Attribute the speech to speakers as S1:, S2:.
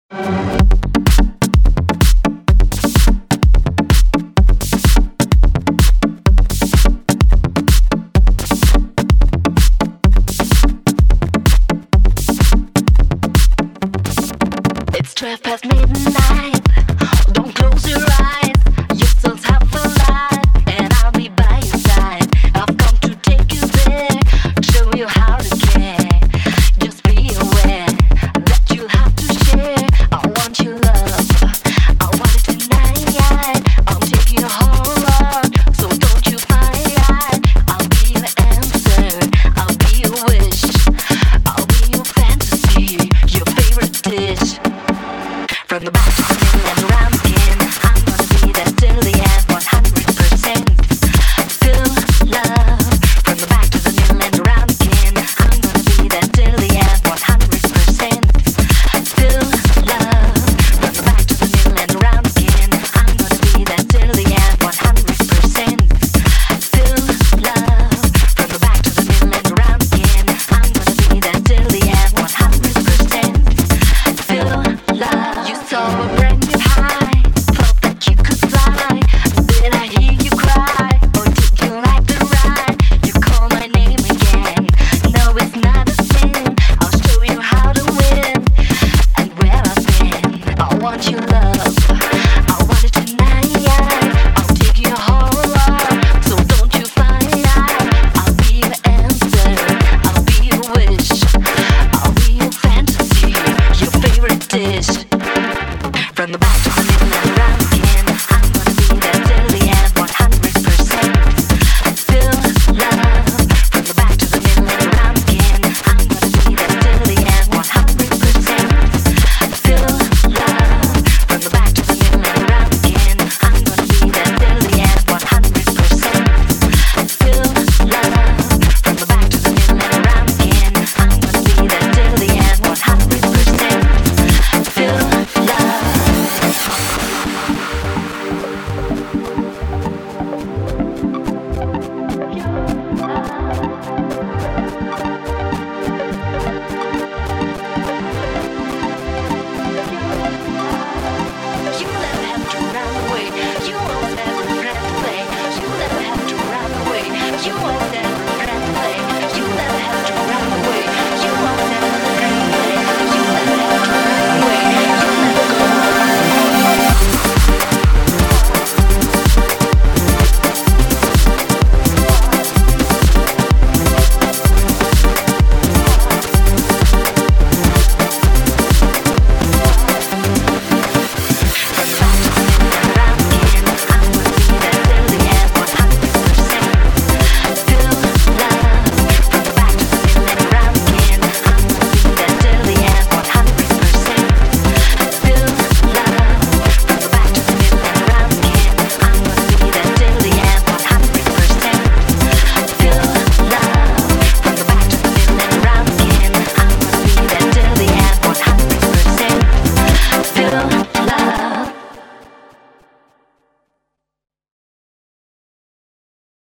S1: It's 12 past midnight. Don't close your eyes. You're still half alive, and I'll be by your side. I've come to take you there, show you how to care. Just be aware that you'll have to share. I want your love, I want it tonight. I'll take you home, so don't you fight. I'll be your answer, I'll be your wish, I'll be your fantasy, your favorite dish. From the back to the middle and around again, I'm gonna be there till the end, 100%. Feel love. From the back to the middle and around again, I'm gonna be there till the end, 100%. Feel love. From the back to the middle and around again, I'm gonna be there till the end, 100%. Feel love. From the back to the middle and around again, I'm gonna be there till the end, 100%. Feel love. You saw a brand new high, thought that you could fly. Did I hear you cry, or did you like the ride? You call my name again. No, it's not a sin. I'll show you how to win, and where I've been. I want your love, I want it tonight. I'll take you home, so don't you fight. I'll be your answer, I'll be your wish, I'll be your fantasy, your favorite dish.